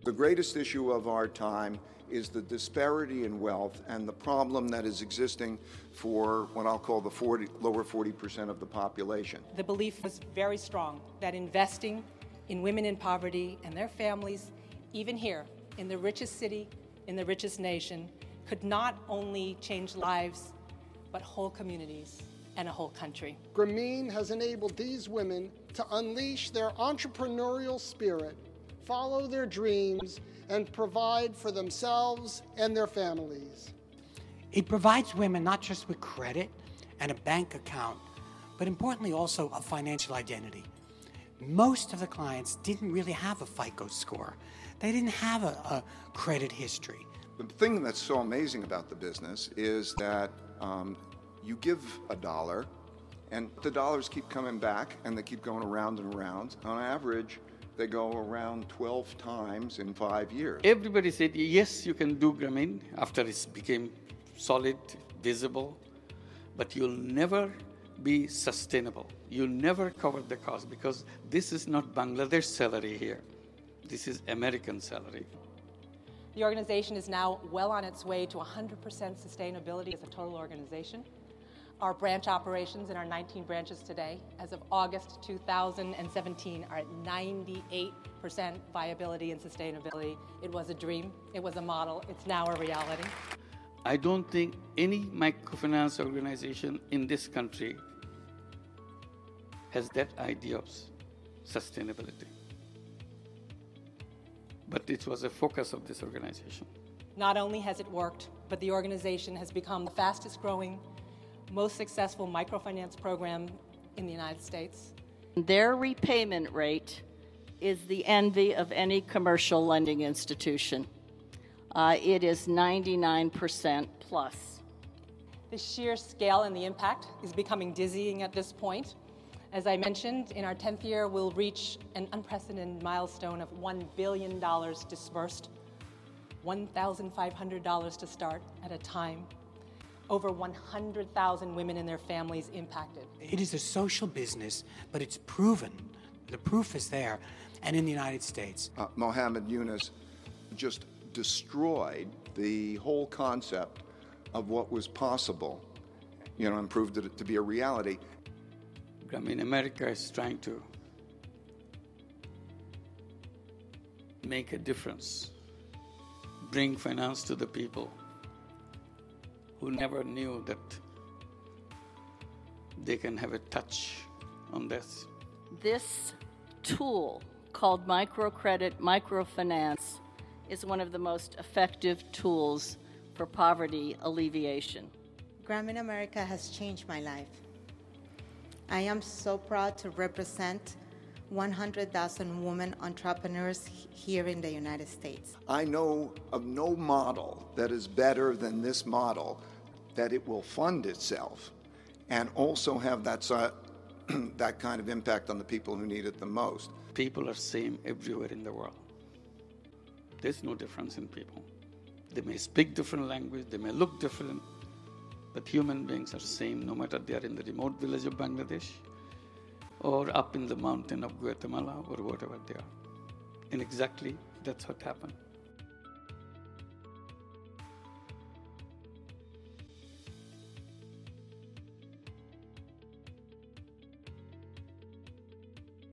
The greatest issue of our time is the disparity in wealth and the problem that is existing for what I'll call the lower 40% of the population. The belief was very strong that investing in women in poverty and their families, even here in the richest city, in the richest nation, could not only change lives, but whole communities and a whole country. Grameen has enabled these women to unleash their entrepreneurial spirit, follow their dreams, and provide for themselves and their families. It provides women not just with credit and a bank account, but importantly also a financial identity. Most of the clients didn't really have a FICO score. They didn't have a credit history. The thing that's so amazing about the business is that you give $1 and the dollars keep coming back and they keep going around and around. On average, they go around 12 times in 5 years. Everybody said, yes, you can do Grameen after it became solid, visible, but you'll never be sustainable. You'll never cover the cost because this is not Bangladesh salary here. This is American salary. The organization is now well on its way to 100% sustainability as a total organization. Our branch operations in our 19 branches today, as of August 2017, are at 98% viability and sustainability. It was a dream, it was a model, it's now a reality. I don't think any microfinance organization in this country has that idea of sustainability. But it was a focus of this organization. Not only has it worked, but the organization has become the fastest growing, most successful microfinance program in the United States. Their repayment rate is the envy of any commercial lending institution. It is 99% plus. The sheer scale and the impact is becoming dizzying at this point. As I mentioned, in our 10th year, we'll reach an unprecedented milestone of $1 billion disbursed, $1,500 to start at a time, over 100,000 women and their families impacted. It is a social business, but it's proven. The proof is there, and in the United States. Mohammed Yunus just destroyed the whole concept of what was possible, and proved it to be a reality. Grameen America is trying to make a difference, bring finance to the people who never knew that they can have a touch on this. This tool called microcredit, microfinance, is one of the most effective tools for poverty alleviation. Grameen America has changed my life. I am so proud to represent 100,000 women entrepreneurs here in the United States. I know of no model that is better than this model, that it will fund itself and also have that kind of impact on the people who need it the most. People are same everywhere in the world. There's no difference in people. They may speak different language, they may look different, but human beings are same no matter they are in the remote village of Bangladesh or up in the mountain of Guatemala or whatever they are. And exactly that's what happened.